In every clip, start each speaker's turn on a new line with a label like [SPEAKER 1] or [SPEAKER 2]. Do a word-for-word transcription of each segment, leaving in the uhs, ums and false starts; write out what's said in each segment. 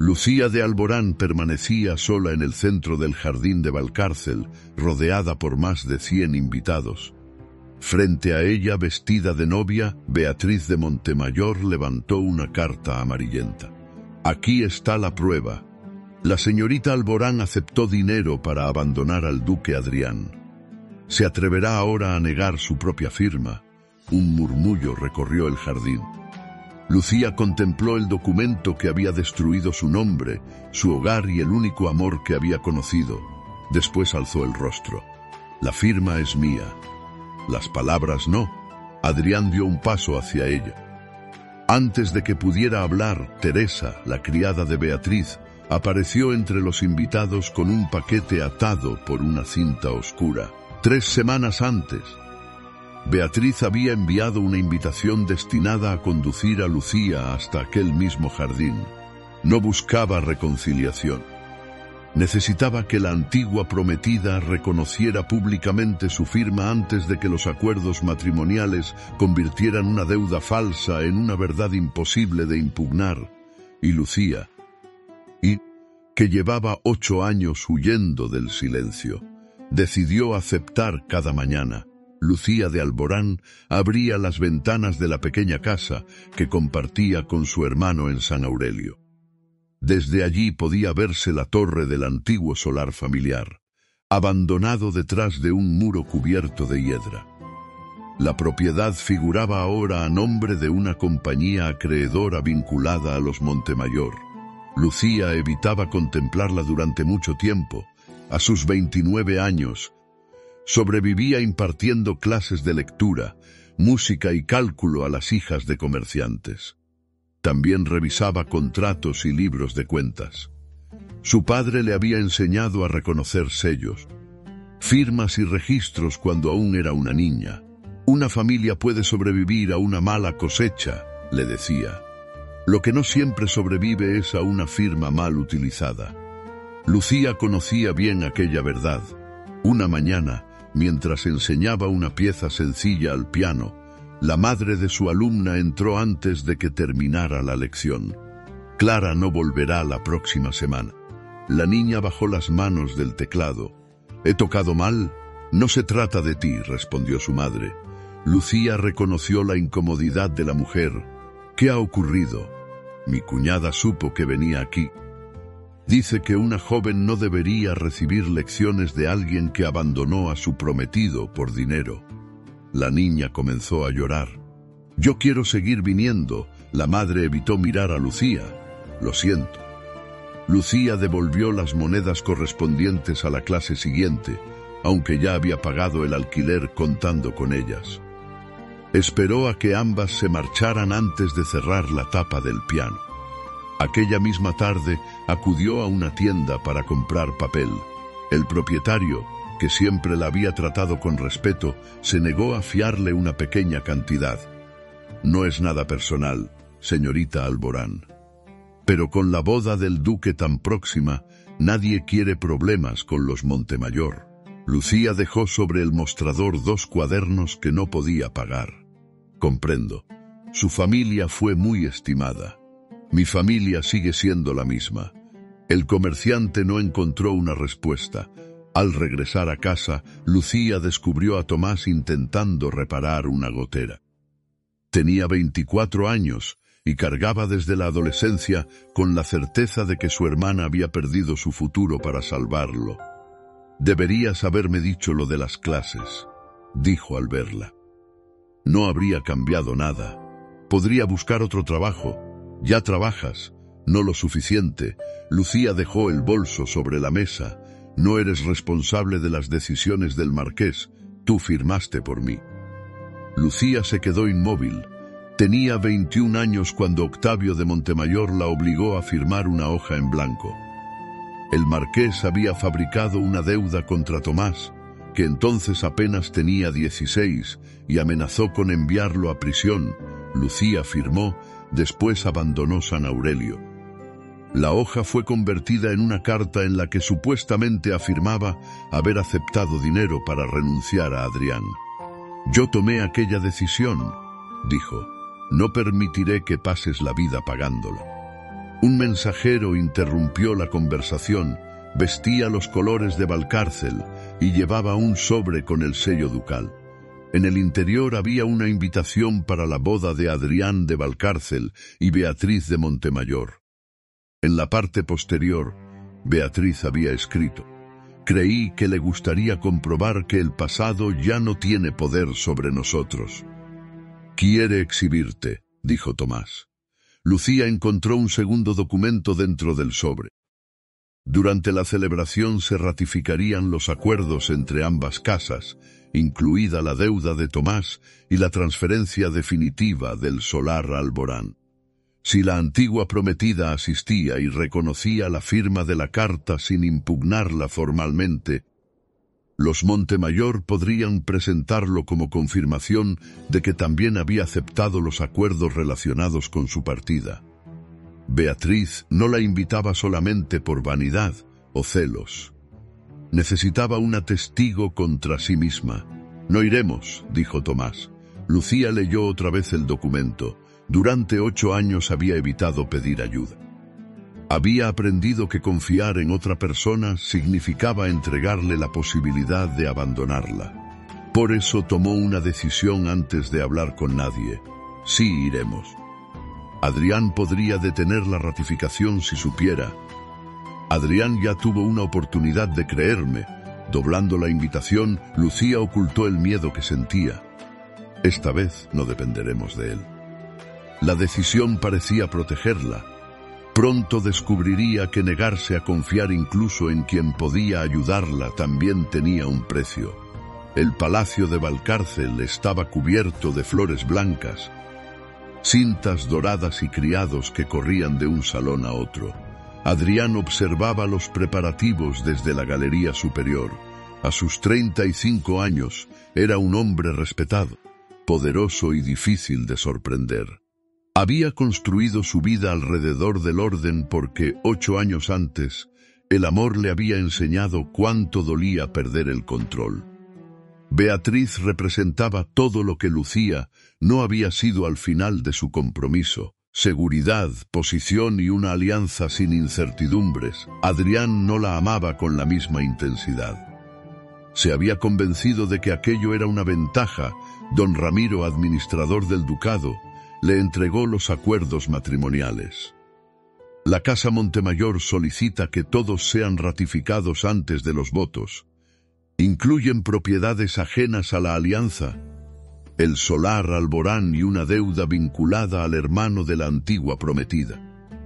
[SPEAKER 1] Lucía de Alborán permanecía sola en el centro del jardín de Valcárcel, rodeada por más de cien invitados. Frente a ella, vestida de novia, Beatriz de Montemayor levantó una carta amarillenta. Aquí está la prueba. La señorita Alborán aceptó dinero para abandonar al duque Adrián. ¿Se atreverá ahora a negar su propia firma? Un murmullo recorrió el jardín. Lucía contempló el documento que había destruido su nombre, su hogar y el único amor que había conocido. Después alzó el rostro. La firma es mía. Las palabras no. Adrián dio un paso hacia ella. Antes de que pudiera hablar, Teresa, la criada de Beatriz, apareció entre los invitados con un paquete atado por una cinta oscura. Tres semanas antes, Beatriz había enviado una invitación destinada a conducir a Lucía hasta aquel mismo jardín. No buscaba reconciliación. Necesitaba que la antigua prometida reconociera públicamente su firma antes de que los acuerdos matrimoniales convirtieran una deuda falsa en una verdad imposible de impugnar. Y Lucía, y que llevaba ocho años huyendo del silencio, decidió aceptar cada mañana. Lucía de Alborán abría las ventanas de la pequeña casa que compartía con su hermano en San Aurelio. Desde allí podía verse la torre del antiguo solar familiar, abandonado detrás de un muro cubierto de hiedra. La propiedad figuraba ahora a nombre de una compañía acreedora vinculada a los Montemayor. Lucía evitaba contemplarla durante mucho tiempo. A sus veintinueve años, sobrevivía impartiendo clases de lectura, música y cálculo a las hijas de comerciantes. También revisaba contratos y libros de cuentas. Su padre le había enseñado a reconocer sellos, firmas y registros cuando aún era una niña. Una familia puede sobrevivir a una mala cosecha, le decía. Lo que no siempre sobrevive es a una firma mal utilizada. Lucía conocía bien aquella verdad. Una mañana, mientras enseñaba una pieza sencilla al piano, la madre de su alumna entró antes de que terminara la lección. Clara no volverá la próxima semana. La niña bajó las manos del teclado. ¿He tocado mal? No se trata de ti, respondió su madre. Lucía reconoció la incomodidad de la mujer. ¿Qué ha ocurrido? Mi cuñada supo que venía aquí. Dice que una joven no debería recibir lecciones de alguien que abandonó a su prometido por dinero. La niña comenzó a llorar. Yo quiero seguir viniendo. La madre evitó mirar a Lucía. Lo siento. Lucía devolvió las monedas correspondientes a la clase siguiente, aunque ya había pagado el alquiler contando con ellas. Esperó a que ambas se marcharan antes de cerrar la tapa del piano. Aquella misma tarde acudió a una tienda para comprar papel. El propietario, que siempre la había tratado con respeto, se negó a fiarle una pequeña cantidad. No es nada personal, señorita Alborán. Pero con la boda del duque tan próxima, nadie quiere problemas con los Montemayor. Lucía dejó sobre el mostrador dos cuadernos que no podía pagar. Comprendo. Su familia fue muy estimada. Mi familia sigue siendo la misma. El comerciante no encontró una respuesta. Al regresar a casa, Lucía descubrió a Tomás intentando reparar una gotera. Tenía veinticuatro años y cargaba desde la adolescencia con la certeza de que su hermana había perdido su futuro para salvarlo. Deberías haberme dicho lo de las clases, dijo al verla. No habría cambiado nada. Podría buscar otro trabajo. Ya trabajas, no lo suficiente. Lucía dejó el bolso sobre la mesa. No eres responsable de las decisiones del marqués. Tú firmaste por mí. Lucía se quedó inmóvil. Tenía veintiún años cuando Octavio de Montemayor la obligó a firmar una hoja en blanco. El marqués había fabricado una deuda contra Tomás, que entonces apenas tenía dieciséis, y amenazó con enviarlo a prisión. Lucía firmó. Después abandonó San Aurelio. La hoja fue convertida en una carta en la que supuestamente afirmaba haber aceptado dinero para renunciar a Adrián. Yo tomé aquella decisión, dijo. No permitiré que pases la vida pagándolo. Un mensajero interrumpió la conversación, vestía los colores de Valcárcel y llevaba un sobre con el sello ducal. En el interior había una invitación para la boda de Adrián de Valcárcel y Beatriz de Montemayor. En la parte posterior, Beatriz había escrito: «Creí que le gustaría comprobar que el pasado ya no tiene poder sobre nosotros». «Quiere exhibirte», dijo Tomás. Lucía encontró un segundo documento dentro del sobre. Durante la celebración se ratificarían los acuerdos entre ambas casas, incluida la deuda de Tomás y la transferencia definitiva del solar a Alborán. Si la antigua prometida asistía y reconocía la firma de la carta sin impugnarla formalmente, los Montemayor podrían presentarlo como confirmación de que también había aceptado los acuerdos relacionados con su partida. Beatriz no la invitaba solamente por vanidad o celos. Necesitaba una testigo contra sí misma. «No iremos», dijo Tomás. Lucía leyó otra vez el documento. Durante ocho años había evitado pedir ayuda. Había aprendido que confiar en otra persona significaba entregarle la posibilidad de abandonarla. Por eso tomó una decisión antes de hablar con nadie. «Sí iremos». Adrián podría detener la ratificación si supiera. Adrián ya tuvo una oportunidad de creerme. Doblando la invitación, Lucía ocultó el miedo que sentía. Esta vez no dependeremos de él. La decisión parecía protegerla. Pronto descubriría que negarse a confiar incluso en quien podía ayudarla también tenía un precio. El palacio de Valcárcel estaba cubierto de flores blancas, cintas doradas y criados que corrían de un salón a otro. Adrián observaba los preparativos desde la galería superior. A sus treinta y cinco años era un hombre respetado, poderoso y difícil de sorprender. Había construido su vida alrededor del orden porque, ocho años antes, el amor le había enseñado cuánto dolía perder el control. Beatriz representaba todo lo que Lucía no había sido al final de su compromiso: seguridad, posición y una alianza sin incertidumbres. Adrián no la amaba con la misma intensidad. Se había convencido de que aquello era una ventaja. Don Ramiro, administrador del ducado, le entregó los acuerdos matrimoniales. La Casa Montemayor solicita que todos sean ratificados antes de los votos. Incluyen propiedades ajenas a la alianza, el solar Alborán y una deuda vinculada al hermano de la antigua prometida.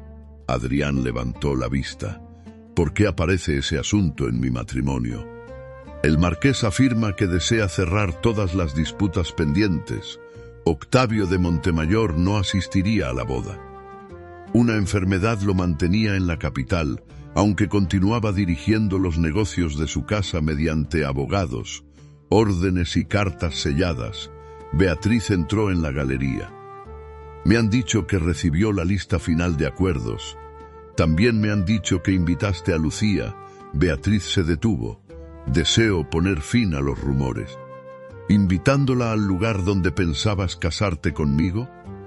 [SPEAKER 1] Adrián levantó la vista. ¿Por qué aparece ese asunto en mi matrimonio? El marqués afirma que desea cerrar todas las disputas pendientes. Octavio de Montemayor no asistiría a la boda. Una enfermedad lo mantenía en la capital, aunque continuaba dirigiendo los negocios de su casa mediante abogados, órdenes y cartas selladas. Beatriz entró en la galería. Me han dicho que recibió la lista final de acuerdos. También me han dicho que invitaste a Lucía. Beatriz se detuvo. Deseo poner fin a los rumores. ¿Invitándola al lugar donde pensabas casarte conmigo?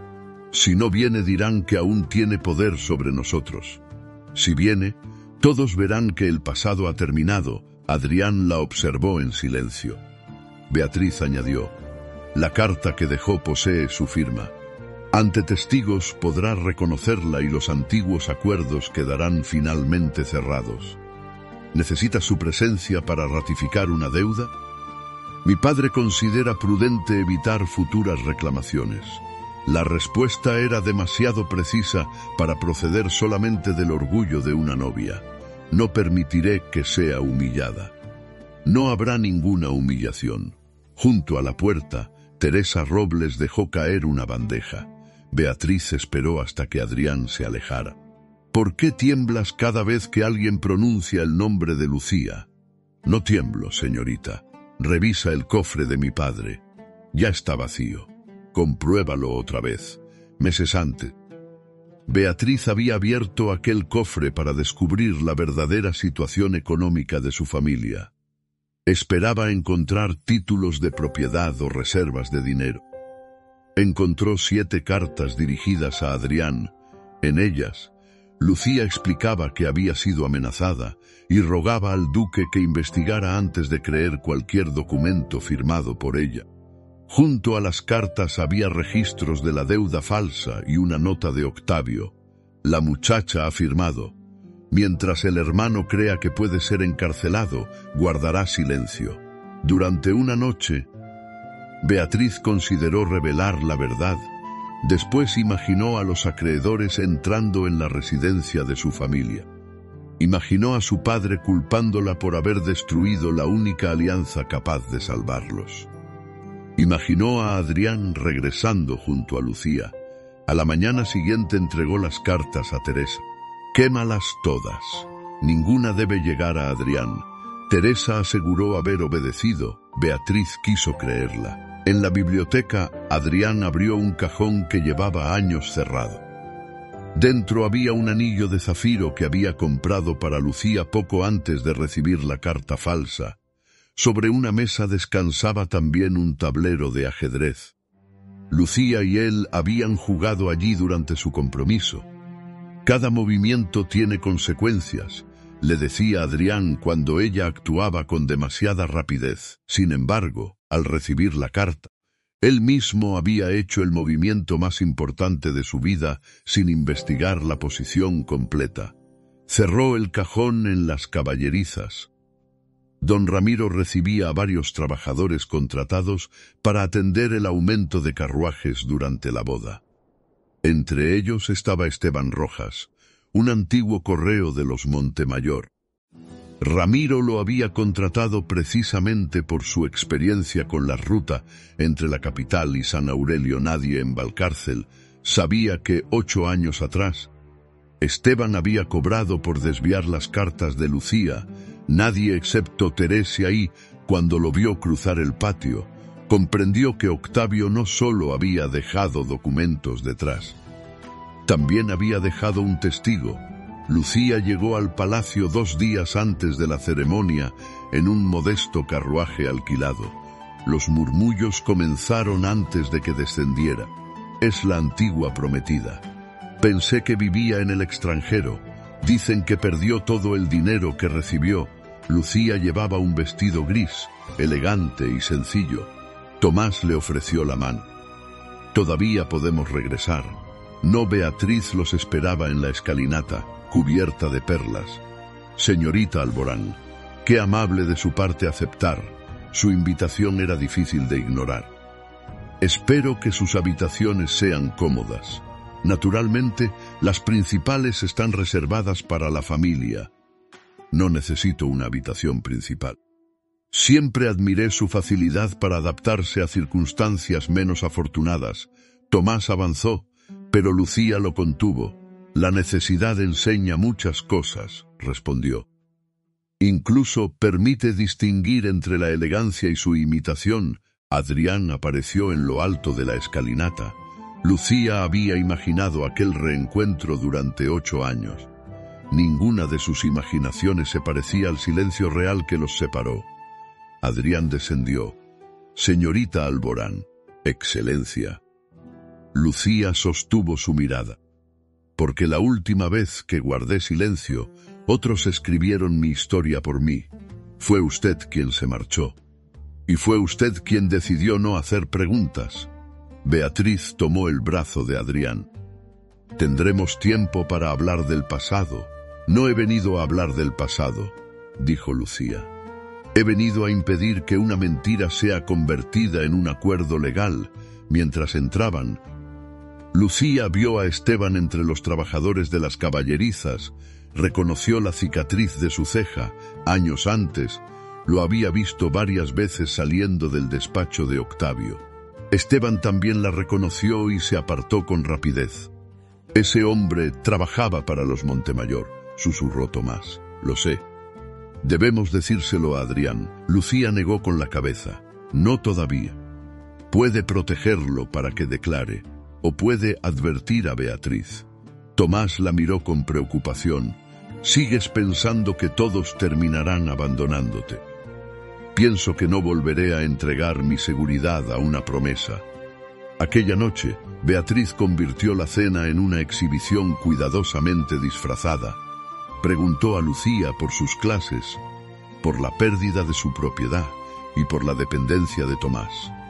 [SPEAKER 1] Si no viene dirán que aún tiene poder sobre nosotros. Si viene, todos verán que el pasado ha terminado. Adrián la observó en silencio. Beatriz añadió: la carta que dejó posee su firma. Ante testigos podrá reconocerla y los antiguos acuerdos quedarán finalmente cerrados. ¿Necesita su presencia para ratificar una deuda? Mi padre considera prudente evitar futuras reclamaciones. La respuesta era demasiado precisa para proceder solamente del orgullo de una novia. No permitiré que sea humillada. No habrá ninguna humillación. Junto a la puerta, Teresa Robles dejó caer una bandeja. Beatriz esperó hasta que Adrián se alejara. ¿Por qué tiemblas cada vez que alguien pronuncia el nombre de Lucía? No tiemblo, señorita. Revisa el cofre de mi padre. Ya está vacío. Compruébalo otra vez. Meses antes. Beatriz había abierto aquel cofre para descubrir la verdadera situación económica de su familia. Esperaba encontrar títulos de propiedad o reservas de dinero. Encontró siete cartas dirigidas a Adrián. En ellas, Lucía explicaba que había sido amenazada y rogaba al duque que investigara antes de creer cualquier documento firmado por ella. Junto a las cartas había registros de la deuda falsa y una nota de Octavio. La muchacha ha firmado: mientras el hermano crea que puede ser encarcelado, guardará silencio. Durante una noche, Beatriz consideró revelar la verdad. Después imaginó a los acreedores entrando en la residencia de su familia. Imaginó a su padre culpándola por haber destruido la única alianza capaz de salvarlos. Imaginó a Adrián regresando junto a Lucía. A la mañana siguiente entregó las cartas a Teresa. Quémalas todas. Ninguna debe llegar a Adrián. Teresa aseguró haber obedecido. Beatriz quiso creerla. En la biblioteca, Adrián abrió un cajón que llevaba años cerrado. Dentro había un anillo de zafiro que había comprado para Lucía poco antes de recibir la carta falsa. Sobre una mesa descansaba también un tablero de ajedrez. Lucía y él habían jugado allí durante su compromiso. Cada movimiento tiene consecuencias, le decía Adrián cuando ella actuaba con demasiada rapidez. Sin embargo, al recibir la carta, él mismo había hecho el movimiento más importante de su vida sin investigar la posición completa. Cerró el cajón en las caballerizas. Don Ramiro recibía a varios trabajadores contratados para atender el aumento de carruajes durante la boda. Entre ellos estaba Esteban Rojas, un antiguo correo de los Montemayor. Ramiro lo había contratado precisamente por su experiencia con la ruta entre la capital y San Aurelio. Nadie en Valcárcel sabía que, ocho años atrás, Esteban había cobrado por desviar las cartas de Lucía. Nadie excepto Teresia y, cuando lo vio cruzar el patio, comprendió que Octavio no solo había dejado documentos detrás, también había dejado un testigo. Lucía llegó al palacio dos días antes de la ceremonia en un modesto carruaje alquilado. Los murmullos comenzaron antes de que descendiera. Es la antigua prometida. Pensé que vivía en el extranjero. Dicen que perdió todo el dinero que recibió. Lucía llevaba un vestido gris, elegante y sencillo. Tomás le ofreció la mano. Todavía podemos regresar. No, Beatriz los esperaba en la escalinata, cubierta de perlas. Señorita Alborán, qué amable de su parte aceptar. Su invitación era difícil de ignorar. Espero que sus habitaciones sean cómodas. Naturalmente, las principales están reservadas para la familia. No necesito una habitación principal. Siempre admiré su facilidad para adaptarse a circunstancias menos afortunadas. Tomás avanzó, pero Lucía lo contuvo. La necesidad enseña muchas cosas, respondió. Incluso permite distinguir entre la elegancia y su imitación. Adrián apareció en lo alto de la escalinata. Lucía había imaginado aquel reencuentro durante ocho años. Ninguna de sus imaginaciones se parecía al silencio real que los separó. Adrián descendió. Señorita Alborán, Excelencia. Lucía sostuvo su mirada. Porque la última vez que guardé silencio, otros escribieron mi historia por mí. Fue usted quien se marchó. Y fue usted quien decidió no hacer preguntas. Beatriz tomó el brazo de Adrián. Tendremos tiempo para hablar del pasado. No he venido a hablar del pasado, dijo Lucía. He venido a impedir que una mentira sea convertida en un acuerdo legal. Mientras entraban, Lucía vio a Esteban entre los trabajadores de las caballerizas. Reconoció la cicatriz de su ceja. Años antes, lo había visto varias veces saliendo del despacho de Octavio. Esteban también la reconoció y se apartó con rapidez. Ese hombre trabajaba para los Montemayor, susurró Tomás. Lo sé. Debemos decírselo a Adrián. Lucía negó con la cabeza. No todavía. Puede protegerlo para que declare, o puede advertir a Beatriz. Tomás la miró con preocupación. Sigues pensando que todos terminarán abandonándote. Pienso que no volveré a entregar mi seguridad a una promesa. Aquella noche, Beatriz convirtió la cena en una exhibición cuidadosamente disfrazada. Preguntó a Lucía por sus clases, por la pérdida de su propiedad y por la dependencia de Tomás.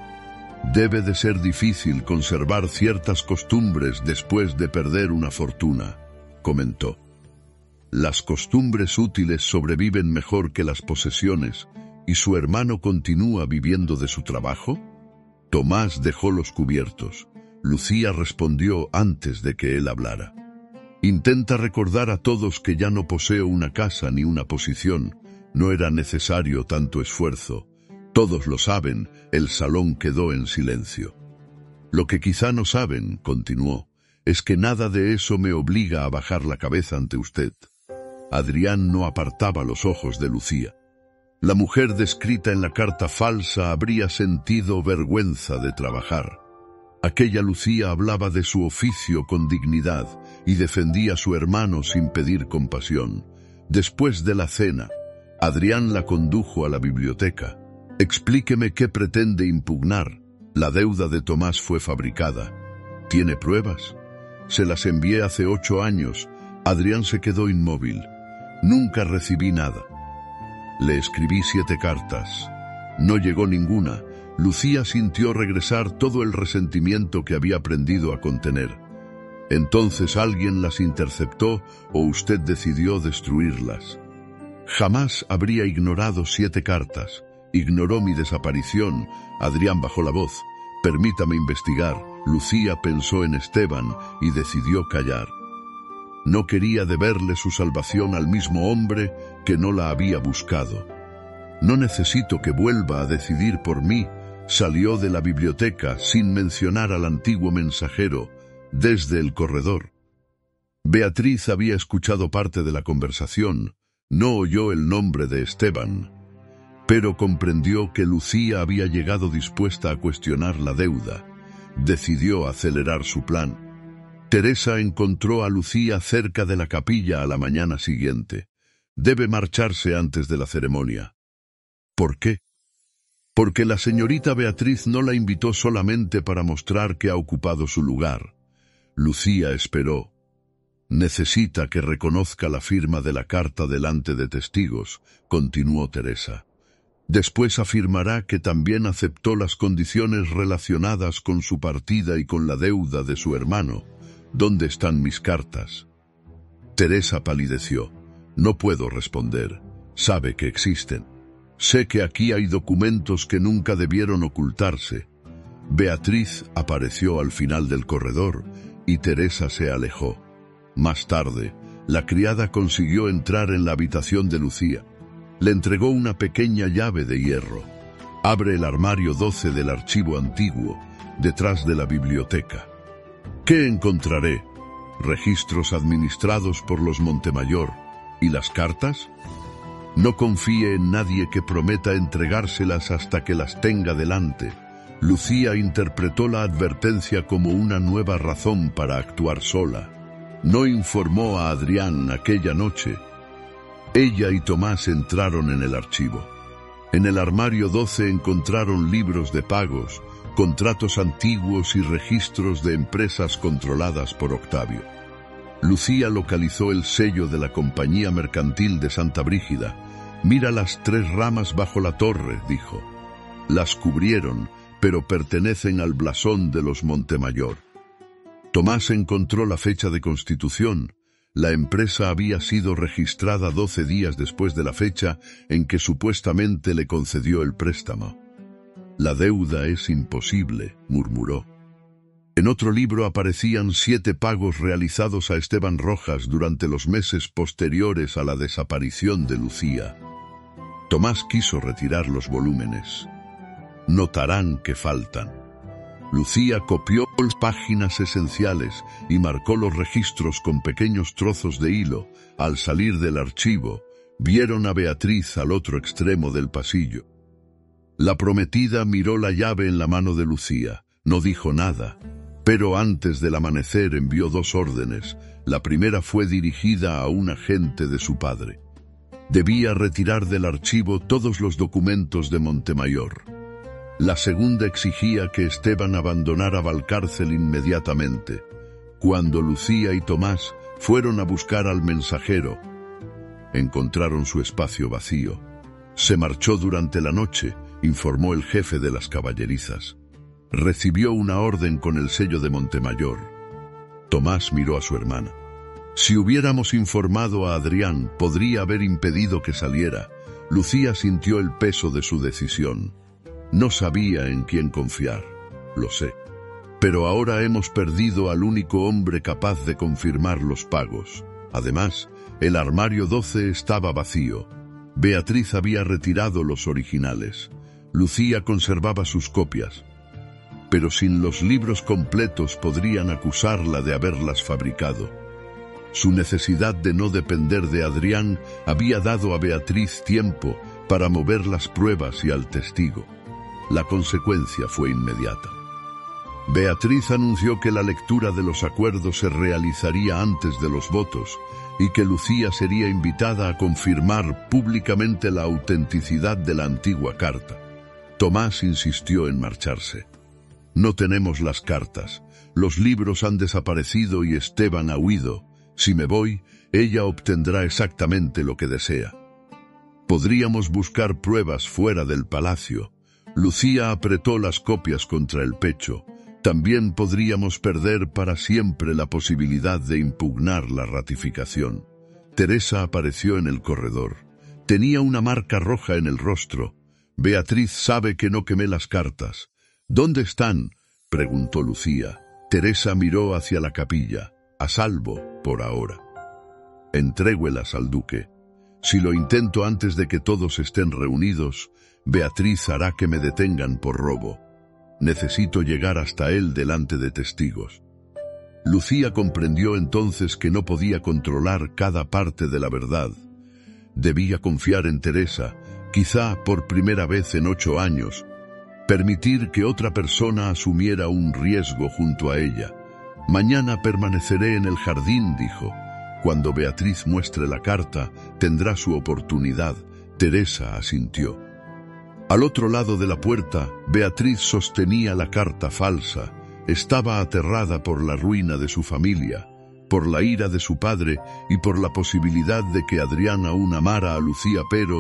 [SPEAKER 1] Debe de ser difícil conservar ciertas costumbres después de perder una fortuna, comentó. Las costumbres útiles sobreviven mejor que las posesiones, ¿y su hermano continúa viviendo de su trabajo? Tomás dejó los cubiertos. Lucía respondió antes de que él hablara. Intenta recordar a todos que ya no poseo una casa ni una posición. No era necesario tanto esfuerzo. Todos lo saben, el salón quedó en silencio. Lo que quizá no saben, continuó, es que nada de eso me obliga a bajar la cabeza ante usted. Adrián no apartaba los ojos de Lucía. La mujer descrita en la carta falsa habría sentido vergüenza de trabajar. Aquella Lucía hablaba de su oficio con dignidad y defendía a su hermano sin pedir compasión. Después de la cena, Adrián la condujo a la biblioteca. Explíqueme qué pretende impugnar. La deuda de Tomás fue fabricada. ¿Tiene pruebas? Se las envié hace ocho años. Adrián se quedó inmóvil. Nunca recibí nada. Le escribí siete cartas. No llegó ninguna. Lucía sintió regresar todo el resentimiento que había aprendido a contener. Entonces alguien las interceptó o usted decidió destruirlas. Jamás habría ignorado siete cartas. Ignoró mi desaparición. Adrián bajó la voz. Permítame investigar. Lucía pensó en Esteban y decidió callar. No quería deberle su salvación al mismo hombre que no la había buscado. No necesito que vuelva a decidir por mí. Salió de la biblioteca sin mencionar al antiguo mensajero desde el corredor. Beatriz había escuchado parte de la conversación. No oyó el nombre de Esteban, pero comprendió que Lucía había llegado dispuesta a cuestionar la deuda. Decidió acelerar su plan. Teresa encontró a Lucía cerca de la capilla a la mañana siguiente. Debe marcharse antes de la ceremonia. ¿Por qué? Porque la señorita Beatriz no la invitó solamente para mostrar que ha ocupado su lugar. Lucía esperó. Necesita que reconozca la firma de la carta delante de testigos, continuó Teresa. Después afirmará que también aceptó las condiciones relacionadas con su partida y con la deuda de su hermano. ¿Dónde están mis cartas? Teresa palideció. No puedo responder. Sabe que existen. Sé que aquí hay documentos que nunca debieron ocultarse. Beatriz apareció al final del corredor y Teresa se alejó. Más tarde, la criada consiguió entrar en la habitación de Lucía. Le entregó una pequeña llave de hierro. Abre el armario doce del archivo antiguo, detrás de la biblioteca. ¿Qué encontraré? ¿Registros administrados por los Montemayor y las cartas? No confíe en nadie que prometa entregárselas hasta que las tenga delante. Lucía interpretó la advertencia como una nueva razón para actuar sola. No informó a Adrián aquella noche. Ella y Tomás entraron en el archivo. En el armario doce encontraron libros de pagos, contratos antiguos y registros de empresas controladas por Octavio. Lucía localizó el sello de la Compañía Mercantil de Santa Brígida. Mira las tres ramas bajo la torre, dijo. Las cubrieron, pero pertenecen al blasón de los Montemayor. Tomás encontró la fecha de constitución. La empresa había sido registrada doce días después de la fecha en que supuestamente le concedió el préstamo. La deuda es imposible, murmuró. En otro libro aparecían siete pagos realizados a Esteban Rojas durante los meses posteriores a la desaparición de Lucía. Tomás quiso retirar los volúmenes. Notarán que faltan. Lucía copió las páginas esenciales y marcó los registros con pequeños trozos de hilo. Al salir del archivo, vieron a Beatriz al otro extremo del pasillo. La prometida miró la llave en la mano de Lucía. No dijo nada, pero antes del amanecer envió dos órdenes. La primera fue dirigida a un agente de su padre. Debía retirar del archivo todos los documentos de Montemayor. La segunda exigía que Esteban abandonara Valcárcel inmediatamente. Cuando Lucía y Tomás fueron a buscar al mensajero, encontraron su espacio vacío. Se marchó durante la noche, informó el jefe de las caballerizas. Recibió una orden con el sello de Montemayor. Tomás miró a su hermana. Si hubiéramos informado a Adrián, podría haber impedido que saliera. Lucía sintió el peso de su decisión. No sabía en quién confiar, lo sé. Pero ahora hemos perdido al único hombre capaz de confirmar los pagos. Además, el armario doce estaba vacío. Beatriz había retirado los originales. Lucía conservaba sus copias. Pero sin los libros completos podrían acusarla de haberlas fabricado. Su necesidad de no depender de Adrián había dado a Beatriz tiempo para mover las pruebas y al testigo. La consecuencia fue inmediata. Beatriz anunció que la lectura de los acuerdos se realizaría antes de los votos y que Lucía sería invitada a confirmar públicamente la autenticidad de la antigua carta. Tomás insistió en marcharse. No tenemos las cartas, los libros han desaparecido y Esteban ha huido. Si me voy, ella obtendrá exactamente lo que desea. Podríamos buscar pruebas fuera del palacio. Lucía apretó las copias contra el pecho. También podríamos perder para siempre la posibilidad de impugnar la ratificación. Teresa apareció en el corredor. Tenía una marca roja en el rostro. Beatriz sabe que no quemé las cartas. ¿Dónde están?, preguntó Lucía. Teresa miró hacia la capilla. A salvo, por ahora. Entrégüelas al duque. Si lo intento antes de que todos estén reunidos, Beatriz hará que me detengan por robo. Necesito llegar hasta él delante de testigos. Lucía comprendió entonces que no podía controlar cada parte de la verdad. Debía confiar en Teresa, quizá por primera vez en ocho años, permitir que otra persona asumiera un riesgo junto a ella. Mañana permaneceré en el jardín, dijo. Cuando Beatriz muestre la carta, tendrá su oportunidad. Teresa asintió. Al otro lado de la puerta, Beatriz sostenía la carta falsa. Estaba aterrada por la ruina de su familia, por la ira de su padre y por la posibilidad de que Adrián aún amara a Lucía, pero,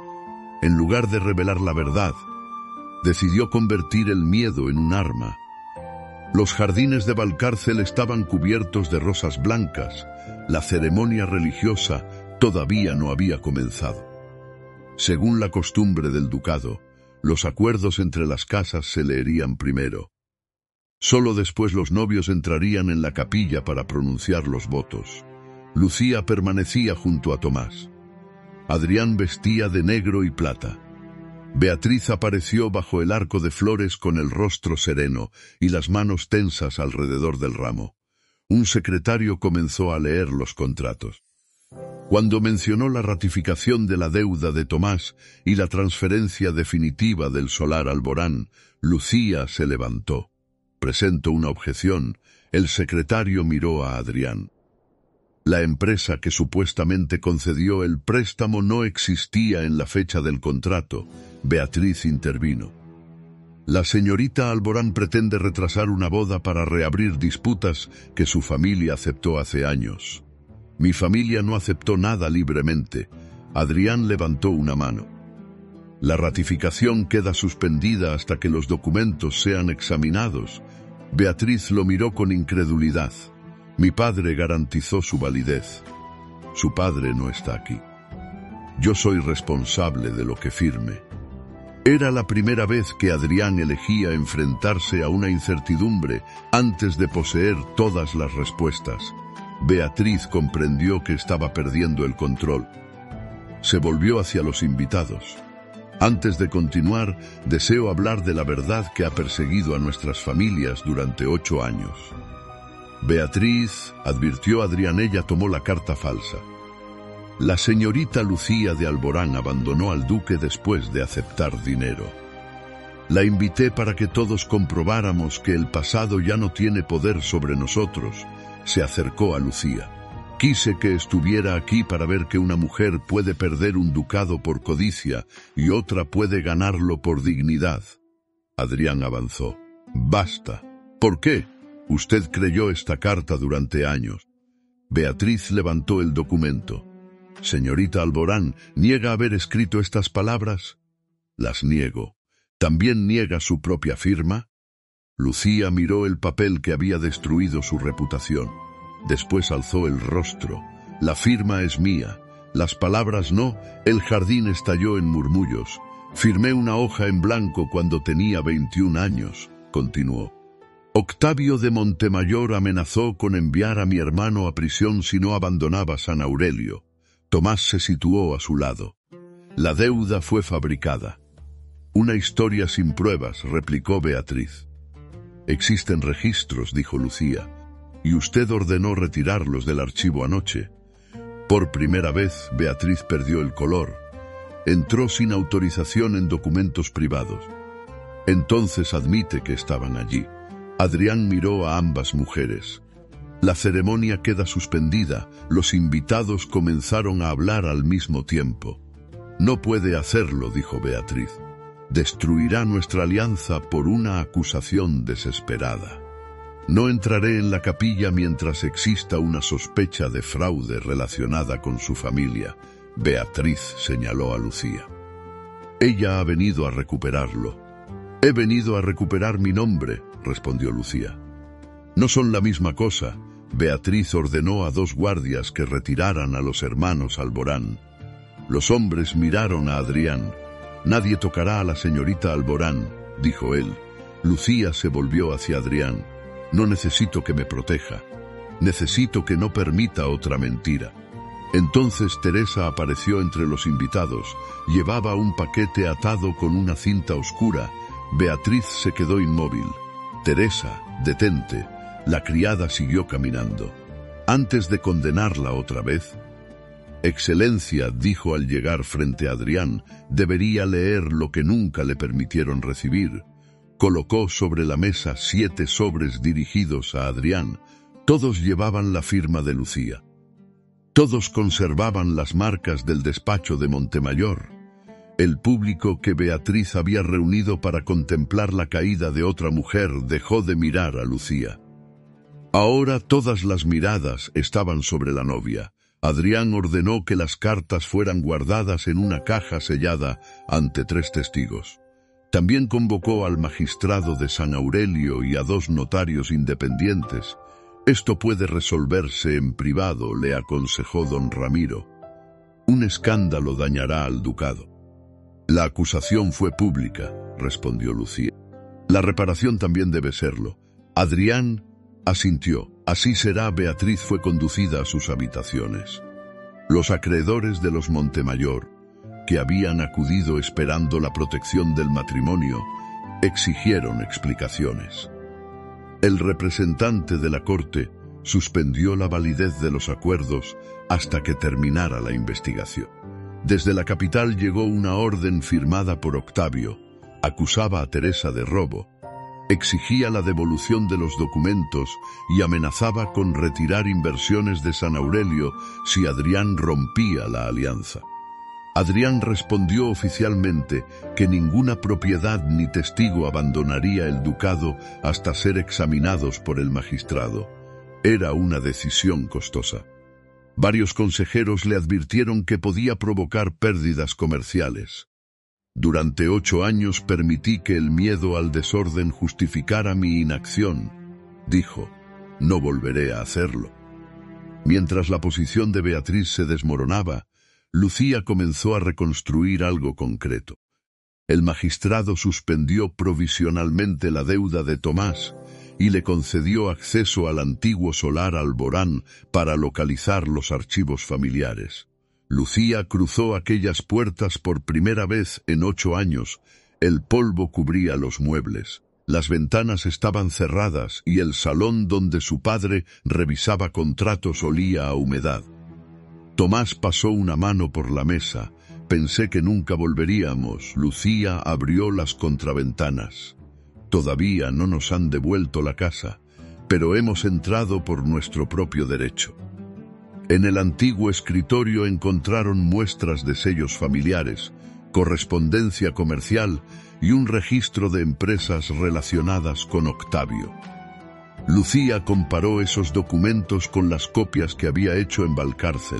[SPEAKER 1] en lugar de revelar la verdad, decidió convertir el miedo en un arma. Los jardines de Valcárcel estaban cubiertos de rosas blancas. La ceremonia religiosa todavía no había comenzado. Según la costumbre del ducado, los acuerdos entre las casas se leerían primero. Solo después los novios entrarían en la capilla para pronunciar los votos. Lucía permanecía junto a Tomás. Adrián vestía de negro y plata. Beatriz apareció bajo el arco de flores con el rostro sereno y las manos tensas alrededor del ramo. Un secretario comenzó a leer los contratos. Cuando mencionó la ratificación de la deuda de Tomás y la transferencia definitiva del solar Alborán, Lucía se levantó. Presentó una objeción. El secretario miró a Adrián. La empresa que supuestamente concedió el préstamo no existía en la fecha del contrato. Beatriz intervino. La señorita Alborán pretende retrasar una boda para reabrir disputas que su familia aceptó hace años. Mi familia no aceptó nada libremente. Adrián levantó una mano. La ratificación queda suspendida hasta que los documentos sean examinados. Beatriz lo miró con incredulidad. Mi padre garantizó su validez. Su padre no está aquí. Yo soy responsable de lo que firme. Era la primera vez que Adrián elegía enfrentarse a una incertidumbre antes de poseer todas las respuestas. Beatriz comprendió que estaba perdiendo el control. Se volvió hacia los invitados. Antes de continuar, deseo hablar de la verdad que ha perseguido a nuestras familias durante ocho años. Beatriz, advirtió Adrián, ella tomó la carta falsa. La señorita Lucía de Alborán abandonó al duque después de aceptar dinero. La invité para que todos comprobáramos que el pasado ya no tiene poder sobre nosotros. Se acercó a Lucía. Quise que estuviera aquí para ver que una mujer puede perder un ducado por codicia y otra puede ganarlo por dignidad. Adrián avanzó. Basta. ¿Por qué? Usted creyó esta carta durante años. Beatriz levantó el documento. Señorita Alborán, ¿niega haber escrito estas palabras? Las niego. ¿También niega su propia firma? Lucía miró el papel que había destruido su reputación. Después alzó el rostro. La firma es mía. Las palabras no. El jardín estalló en murmullos. Firmé una hoja en blanco cuando tenía veintiún años, continuó. Octavio de Montemayor amenazó con enviar a mi hermano a prisión si no abandonaba San Aurelio. Tomás se situó a su lado. La deuda fue fabricada. Una historia sin pruebas, replicó Beatriz. Existen registros, dijo Lucía, y usted ordenó retirarlos del archivo anoche. Por primera vez, Beatriz perdió el color. Entró sin autorización en documentos privados. Entonces admite que estaban allí. Adrián miró a ambas mujeres. La ceremonia queda suspendida. Los invitados comenzaron a hablar al mismo tiempo. No puede hacerlo, dijo Beatriz. Destruirá nuestra alianza por una acusación desesperada. No entraré en la capilla mientras exista una sospecha de fraude relacionada con su familia. Beatriz señaló a Lucía. Ella ha venido a recuperarlo. He venido a recuperar mi nombre, respondió Lucía. No son la misma cosa. Beatriz ordenó a dos guardias que retiraran a los hermanos Alborán. Los hombres miraron a Adrián. Nadie tocará a la señorita Alborán, dijo él. Lucía se volvió hacia Adrián. No necesito que me proteja. Necesito que no permita otra mentira. Entonces Teresa apareció entre los invitados. Llevaba un paquete atado con una cinta oscura. Beatriz se quedó inmóvil. Teresa, detente. La criada siguió caminando. Antes de condenarla otra vez, Excelencia, dijo al llegar frente a Adrián, debería leer lo que nunca le permitieron recibir. Colocó sobre la mesa siete sobres dirigidos a Adrián. Todos llevaban la firma de Lucía. Todos conservaban las marcas del despacho de Montemayor. El público que Beatriz había reunido para contemplar la caída de otra mujer dejó de mirar a Lucía. Ahora todas las miradas estaban sobre la novia. Adrián ordenó que las cartas fueran guardadas en una caja sellada ante tres testigos. También convocó al magistrado de San Aurelio y a dos notarios independientes. Esto puede resolverse en privado, le aconsejó don Ramiro. Un escándalo dañará al ducado. La acusación fue pública, respondió Lucía. La reparación también debe serlo. Adrián asintió. Así será. Beatriz fue conducida a sus habitaciones. Los acreedores de los Montemayor, que habían acudido esperando la protección del matrimonio, exigieron explicaciones. El representante de la corte suspendió la validez de los acuerdos hasta que terminara la investigación. Desde la capital llegó una orden firmada por Octavio. Acusaba a Teresa de robo, exigía la devolución de los documentos y amenazaba con retirar inversiones de San Aurelio si Adrián rompía la alianza. Adrián respondió oficialmente que ninguna propiedad ni testigo abandonaría el ducado hasta ser examinados por el magistrado. Era una decisión costosa. Varios consejeros le advirtieron que podía provocar pérdidas comerciales. Durante ocho años permití que el miedo al desorden justificara mi inacción, dijo. No volveré a hacerlo. Mientras la posición de Beatriz se desmoronaba, Lucía comenzó a reconstruir algo concreto. El magistrado suspendió provisionalmente la deuda de Tomás y le concedió acceso al antiguo solar Alborán para localizar los archivos familiares. Lucía cruzó aquellas puertas por primera vez en ocho años. El polvo cubría los muebles. Las ventanas estaban cerradas y el salón donde su padre revisaba contratos olía a humedad. Tomás pasó una mano por la mesa. Pensé que nunca volveríamos. Lucía abrió las contraventanas. Todavía no nos han devuelto la casa, pero hemos entrado por nuestro propio derecho. En el antiguo escritorio encontraron muestras de sellos familiares, correspondencia comercial y un registro de empresas relacionadas con Octavio. Lucía comparó esos documentos con las copias que había hecho en Valcárcel.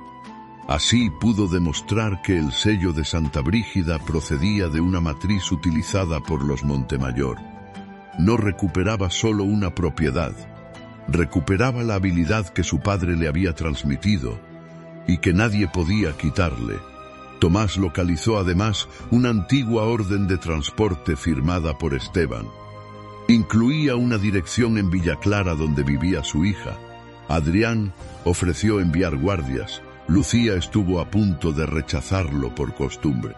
[SPEAKER 1] Así pudo demostrar que el sello de Santa Brígida procedía de una matriz utilizada por los Montemayor. No recuperaba solo una propiedad, recuperaba la habilidad que su padre le había transmitido y que nadie podía quitarle. Tomás localizó además una antigua orden de transporte firmada por Esteban. Incluía una dirección en Villa Clara donde vivía su hija. Adrián ofreció enviar guardias. Lucía estuvo a punto de rechazarlo por costumbre.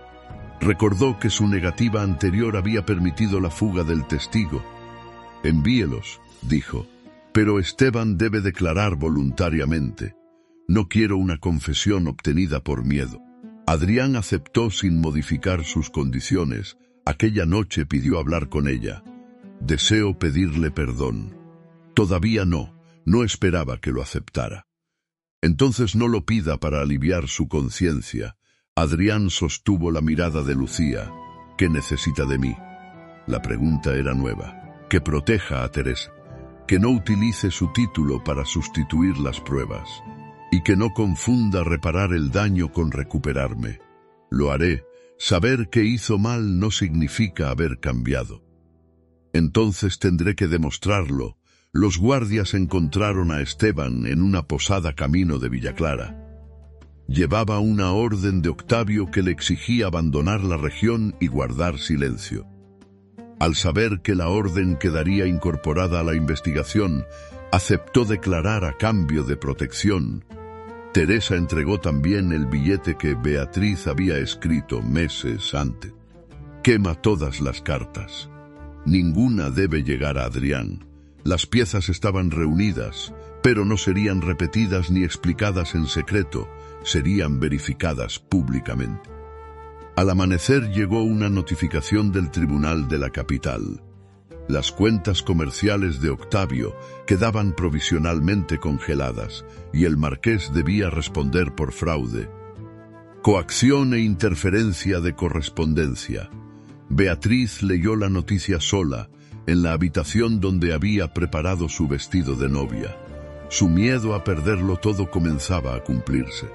[SPEAKER 1] Recordó que su negativa anterior había permitido la fuga del testigo. «Envíelos», dijo, «pero Esteban debe declarar voluntariamente. No quiero una confesión obtenida por miedo». Adrián aceptó sin modificar sus condiciones. Aquella noche pidió hablar con ella. «Deseo pedirle perdón». «Todavía no, no esperaba que lo aceptara». «Entonces no lo pida para aliviar su conciencia». Adrián sostuvo la mirada de Lucía. «¿Qué necesita de mí?» La pregunta era nueva. «Que proteja a Teresa, que no utilice su título para sustituir las pruebas, y que no confunda reparar el daño con recuperarme. Lo haré. Saber que hizo mal no significa haber cambiado». «Entonces tendré que demostrarlo». Los guardias encontraron a Esteban en una posada camino de Villa Clara. Llevaba una orden de Octavio que le exigía abandonar la región y guardar silencio. Al saber que la orden quedaría incorporada a la investigación, aceptó declarar a cambio de protección. Teresa entregó también el billete que Beatriz había escrito meses antes. «Quema todas las cartas. Ninguna debe llegar a Adrián». Las piezas estaban reunidas, pero no serían repetidas ni explicadas en secreto, serían verificadas públicamente. Al amanecer llegó una notificación del tribunal de la capital. Las cuentas comerciales de Octavio quedaban provisionalmente congeladas y el marqués debía responder por fraude. Coacción e interferencia de correspondencia. Beatriz leyó la noticia sola, en la habitación donde había preparado su vestido de novia. Su miedo a perderlo todo comenzaba a cumplirse.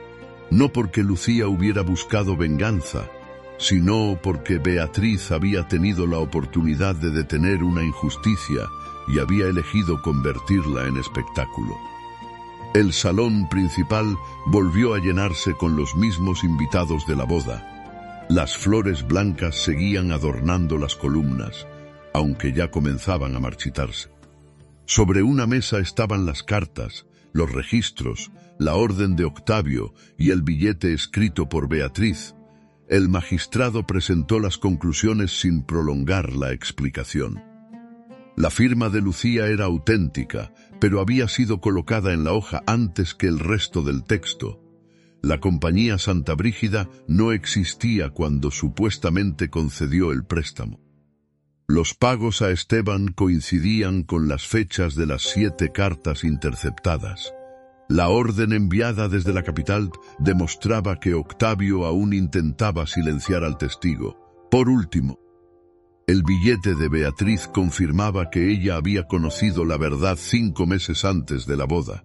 [SPEAKER 1] No porque Lucía hubiera buscado venganza, sino porque Beatriz había tenido la oportunidad de detener una injusticia y había elegido convertirla en espectáculo. El salón principal volvió a llenarse con los mismos invitados de la boda. Las flores blancas seguían adornando las columnas, aunque ya comenzaban a marchitarse. Sobre una mesa estaban las cartas, los registros, la orden de Octavio y el billete escrito por Beatriz. El magistrado presentó las conclusiones sin prolongar la explicación. La firma de Lucía era auténtica, pero había sido colocada en la hoja antes que el resto del texto. La compañía Santa Brígida no existía cuando supuestamente concedió el préstamo. Los pagos a Esteban coincidían con las fechas de las siete cartas interceptadas. La orden enviada desde la capital demostraba que Octavio aún intentaba silenciar al testigo. Por último, el billete de Beatriz confirmaba que ella había conocido la verdad cinco meses antes de la boda.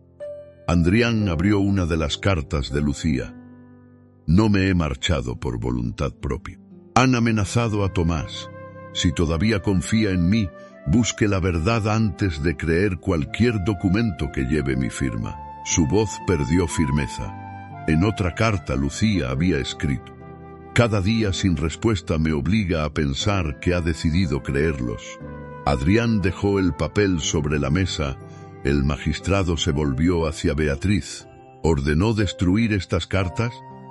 [SPEAKER 1] Adrián abrió una de las cartas de Lucía. «No me he marchado por voluntad propia. Han amenazado a Tomás. Si todavía confía en mí, busque la verdad antes de creer cualquier documento que lleve mi firma». Su voz perdió firmeza. En otra carta Lucía había escrito: «Cada día sin respuesta me obliga a pensar que ha decidido creerlos». Adrián dejó el papel sobre la mesa. El magistrado se volvió hacia Beatriz. «¿Ordenó destruir estas cartas?»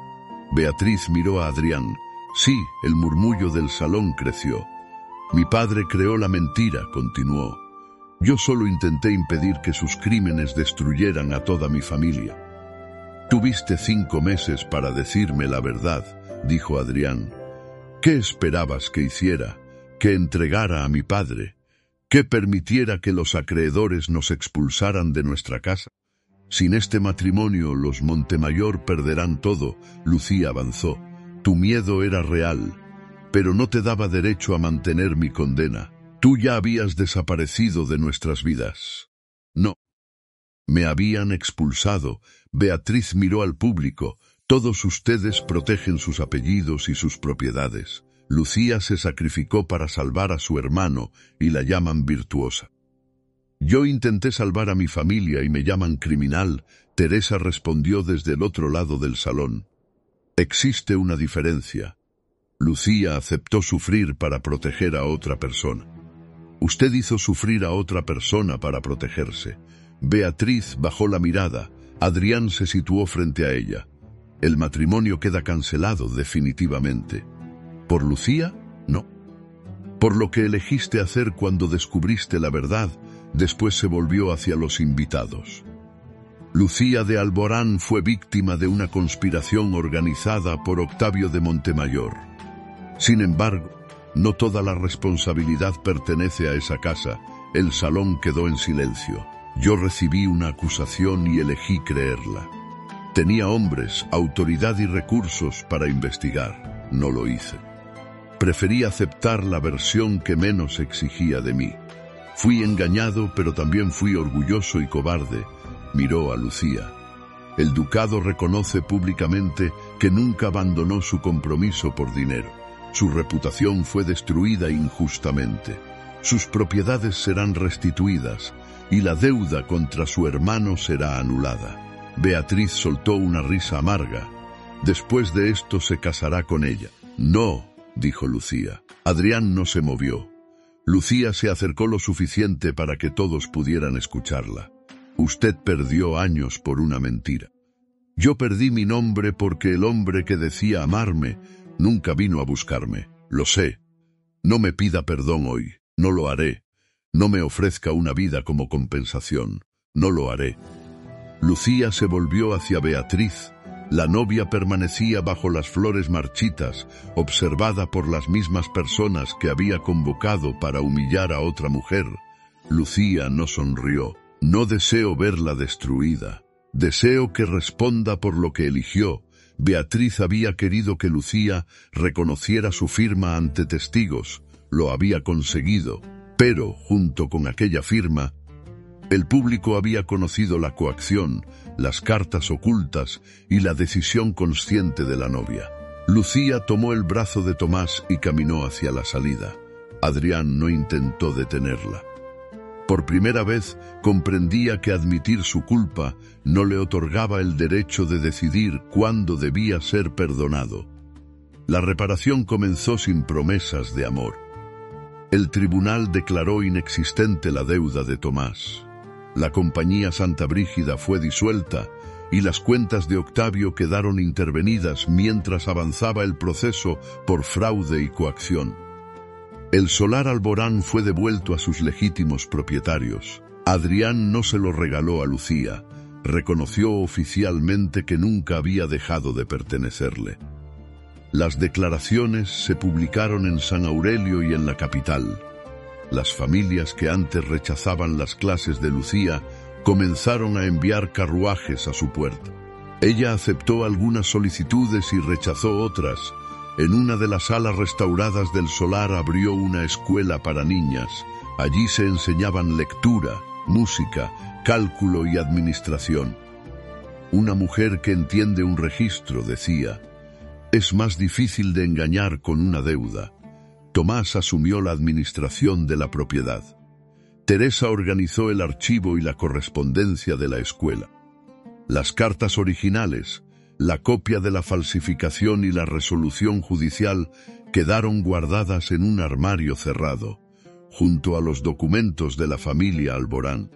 [SPEAKER 1] Beatriz miró a Adrián. «Sí», el murmullo del salón creció. «Mi padre creó la mentira», continuó. «Yo solo intenté impedir que sus crímenes destruyeran a toda mi familia». «Tuviste cinco meses para decirme la verdad», dijo Adrián. «¿Qué esperabas que hiciera? ¿Que entregara a mi padre? ¿Que permitiera que los acreedores nos expulsaran de nuestra casa? Sin este matrimonio los Montemayor perderán todo». Lucía avanzó. Tu miedo era real, pero no te daba derecho a mantener mi condena. Tú ya habías desaparecido de nuestras vidas. No. Me habían expulsado. Beatriz miró al público. Todos ustedes protegen sus apellidos y sus propiedades. Lucía se sacrificó para salvar a su hermano y la llaman virtuosa. Yo intenté salvar a mi familia y me llaman criminal. Teresa respondió desde el otro lado del salón. Existe una diferencia. Lucía aceptó sufrir para proteger a otra persona. Usted hizo sufrir a otra persona para protegerse. Beatriz bajó la mirada. Adrián se situó frente a ella. El matrimonio queda cancelado definitivamente. ¿Por Lucía? No. Por lo que elegiste hacer cuando descubriste la verdad, después se volvió hacia los invitados. Lucía de Alborán fue víctima de una conspiración organizada por Octavio de Montemayor. Sin embargo, no toda la responsabilidad pertenece a esa casa. El salón quedó en silencio. Yo recibí una acusación y elegí creerla. Tenía hombres, autoridad y recursos para investigar. No lo hice. Preferí aceptar la versión que menos exigía de mí. Fui engañado, pero también fui orgulloso y cobarde. Miró a Lucía. El ducado reconoce públicamente que nunca abandonó su compromiso por dinero. Su reputación fue destruida injustamente. Sus propiedades serán restituidas y la deuda contra su hermano será anulada. Beatriz soltó una risa amarga. Después de esto se casará con ella. No, dijo Lucía. Adrián no se movió. Lucía se acercó lo suficiente para que todos pudieran escucharla. Usted perdió años por una mentira. Yo perdí mi nombre porque el hombre que decía amarme nunca vino a buscarme. Lo sé. No me pida perdón hoy. No lo haré. No me ofrezca una vida como compensación. No lo haré. Lucía se volvió hacia Beatriz. La novia permanecía bajo las flores marchitas, observada por las mismas personas que había convocado para humillar a otra mujer. Lucía no sonrió. No deseo verla destruida. Deseo que responda por lo que eligió. Beatriz había querido que Lucía reconociera su firma ante testigos. Lo había conseguido. Pero, junto con aquella firma, el público había conocido la coacción, las cartas ocultas y la decisión consciente de la novia. Lucía tomó el brazo de Tomás y caminó hacia la salida. Adrián no intentó detenerla. Por primera vez comprendía que admitir su culpa no le otorgaba el derecho de decidir cuándo debía ser perdonado. La reparación comenzó sin promesas de amor. El tribunal declaró inexistente la deuda de Tomás. La compañía Santa Brígida fue disuelta y las cuentas de Octavio quedaron intervenidas mientras avanzaba el proceso por fraude y coacción. El solar Alborán fue devuelto a sus legítimos propietarios. Adrián no se lo regaló a Lucía. Reconoció oficialmente que nunca había dejado de pertenecerle. Las declaraciones se publicaron en San Aurelio y en la capital. Las familias que antes rechazaban las clases de Lucía comenzaron a enviar carruajes a su puerta. Ella aceptó algunas solicitudes y rechazó otras. En una de las salas restauradas del solar abrió una escuela para niñas. Allí se enseñaban lectura, música, cálculo y administración. Una mujer que entiende un registro decía: es más difícil de engañar con una deuda. Tomás asumió la administración de la propiedad. Teresa organizó el archivo y la correspondencia de la escuela. Las cartas originales, la copia de la falsificación y la resolución judicial quedaron guardadas en un armario cerrado, junto a los documentos de la familia Alborán.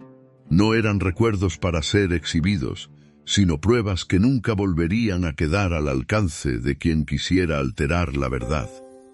[SPEAKER 1] No eran recuerdos para ser exhibidos, sino pruebas que nunca volverían a quedar al alcance de quien quisiera alterar la verdad.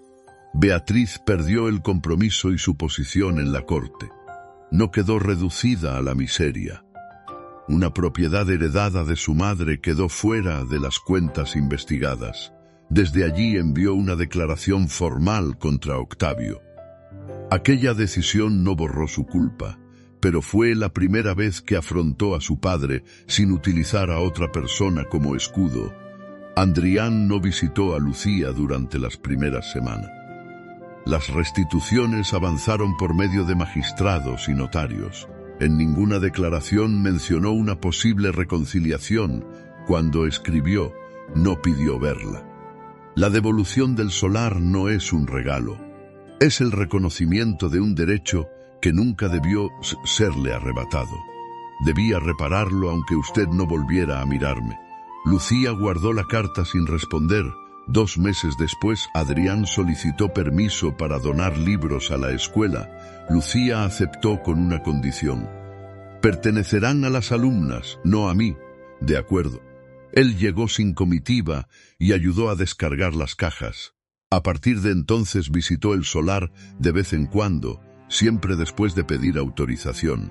[SPEAKER 1] Beatriz perdió el compromiso y su posición en la corte. No quedó reducida a la miseria. Una propiedad heredada de su madre quedó fuera de las cuentas investigadas. Desde allí envió una declaración formal contra Octavio. Aquella decisión no borró su culpa, pero fue la primera vez que afrontó a su padre sin utilizar a otra persona como escudo. Adrián no visitó a Lucía durante las primeras semanas. Las restituciones avanzaron por medio de magistrados y notarios. En ninguna declaración mencionó una posible reconciliación. Cuando escribió, no pidió verla. La devolución del solar no es un regalo. Es el reconocimiento de un derecho que nunca debió serle arrebatado. Debía repararlo aunque usted no volviera a mirarme. Lucía guardó la carta sin responder. Dos meses después, Adrián solicitó permiso para donar libros a la escuela. Lucía aceptó con una condición. Pertenecerán a las alumnas, no a mí. De acuerdo. Él llegó sin comitiva y ayudó a descargar las cajas. A partir de entonces visitó el solar de vez en cuando, siempre después de pedir autorización.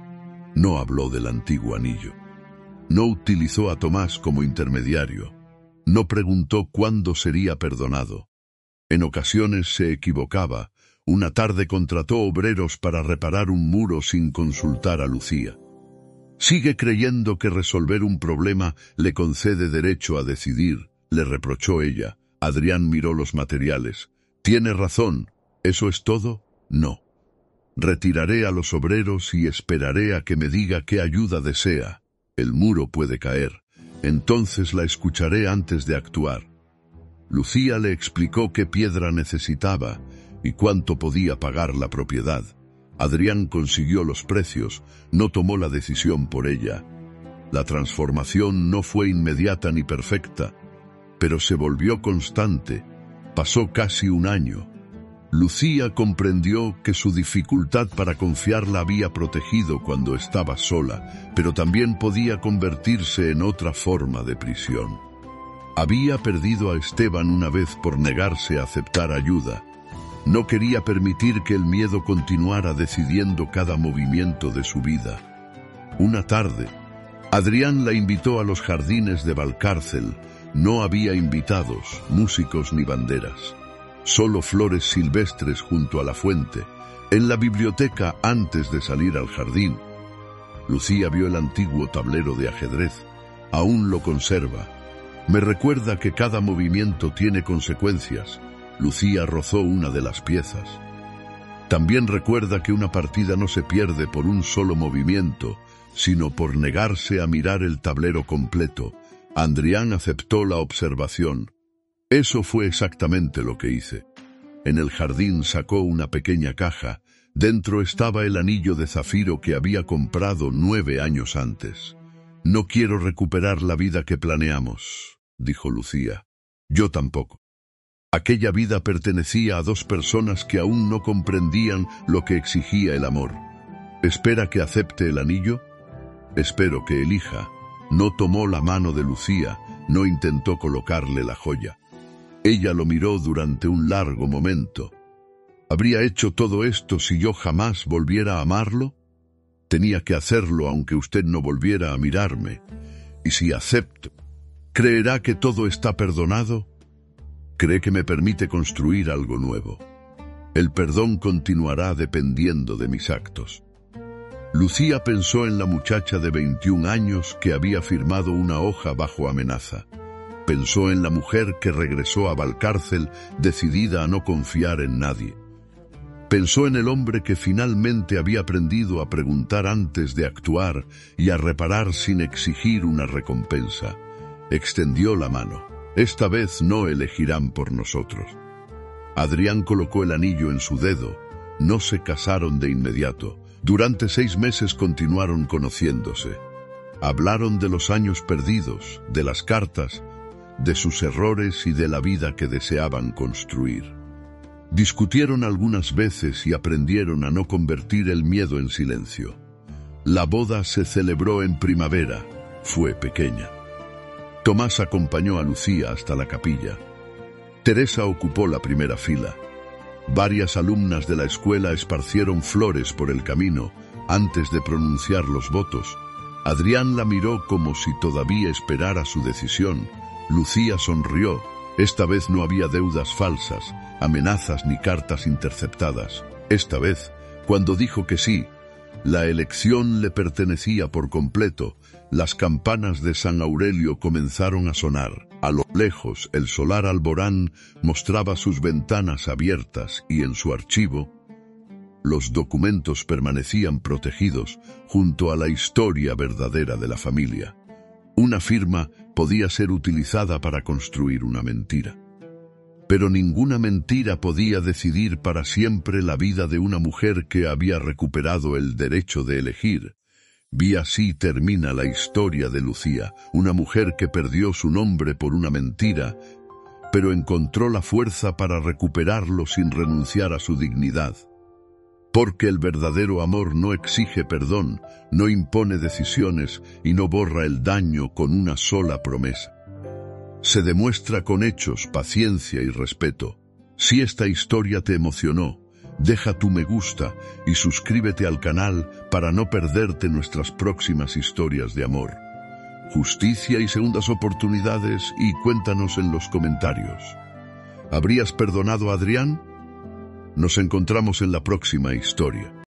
[SPEAKER 1] No habló del antiguo anillo. No utilizó a Tomás como intermediario. No preguntó cuándo sería perdonado. En ocasiones se equivocaba. Una tarde contrató obreros para reparar un muro sin consultar a Lucía. Sigue creyendo que resolver un problema le concede derecho a decidir, le reprochó ella. Adrián miró los materiales. ¿Tiene razón? ¿Eso es todo? No. Retiraré a los obreros y esperaré a que me diga qué ayuda desea. El muro puede caer. Entonces la escucharé antes de actuar. Lucía le explicó qué piedra necesitaba y cuánto podía pagar la propiedad. Adrián consiguió los precios, no tomó la decisión por ella. La transformación no fue inmediata ni perfecta, pero se volvió constante. Pasó casi un año. Lucía comprendió que su dificultad para confiar la había protegido cuando estaba sola, pero también podía convertirse en otra forma de prisión. Había perdido a Esteban una vez por negarse a aceptar ayuda. No quería permitir que el miedo continuara decidiendo cada movimiento de su vida. Una tarde, Adrián la invitó a los jardines de Valcárcel. No había invitados, músicos ni banderas. Solo flores silvestres junto a la fuente. En la biblioteca, antes de salir al jardín, Lucía vio el antiguo tablero de ajedrez. Aún lo conserva. Me recuerda que cada movimiento tiene consecuencias. Lucía rozó una de las piezas. También recuerda que una partida no se pierde por un solo movimiento, sino por negarse a mirar el tablero completo. Adrián aceptó la observación. Eso fue exactamente lo que hice. En el jardín sacó una pequeña caja. Dentro estaba el anillo de zafiro que había comprado nueve años antes. No quiero recuperar la vida que planeamos, dijo Lucía. Yo tampoco. Aquella vida pertenecía a dos personas que aún no comprendían lo que exigía el amor. ¿Espera que acepte el anillo? Espero que elija. No tomó la mano de Lucía, no intentó colocarle la joya. Ella lo miró durante un largo momento. ¿Habría hecho todo esto si yo jamás volviera a amarlo? Tenía que hacerlo aunque usted no volviera a mirarme. Y si acepto, ¿creerá que todo está perdonado? Cree que me permite construir algo nuevo. El perdón continuará dependiendo de mis actos. Lucía pensó en la muchacha de veintiún años que había firmado una hoja bajo amenaza. Pensó en la mujer que regresó a Valcárcel decidida a no confiar en nadie. Pensó en el hombre que finalmente había aprendido a preguntar antes de actuar y a reparar sin exigir una recompensa. Extendió la mano. Esta vez no elegirán por nosotros. Adrián colocó el anillo en su dedo. No se casaron de inmediato. Durante seis meses continuaron conociéndose. Hablaron de los años perdidos, de las cartas, de sus errores y de la vida que deseaban construir. Discutieron algunas veces y aprendieron a no convertir el miedo en silencio. La boda se celebró en primavera. Fue pequeña. Tomás acompañó a Lucía hasta la capilla. Teresa ocupó la primera fila. Varias alumnas de la escuela esparcieron flores por el camino antes de pronunciar los votos. Adrián la miró como si todavía esperara su decisión. Lucía sonrió. Esta vez no había deudas falsas, amenazas ni cartas interceptadas. Esta vez, cuando dijo que sí, la elección le pertenecía por completo. Las campanas de San Aurelio comenzaron a sonar. A lo lejos, el solar Alborán mostraba sus ventanas abiertas y en su archivo, los documentos permanecían protegidos junto a la historia verdadera de la familia. Una firma podía ser utilizada para construir una mentira. Pero ninguna mentira podía decidir para siempre la vida de una mujer que había recuperado el derecho de elegir. Y así termina la historia de Lucía, una mujer que perdió su nombre por una mentira, pero encontró la fuerza para recuperarlo sin renunciar a su dignidad. Porque el verdadero amor no exige perdón, no impone decisiones y no borra el daño con una sola promesa. Se demuestra con hechos, paciencia y respeto. Si esta historia te emocionó, deja tu me gusta y suscríbete al canal para no perderte nuestras próximas historias de amor, justicia y segundas oportunidades, y cuéntanos en los comentarios. ¿Habrías perdonado a Adrián? Nos encontramos en la próxima historia.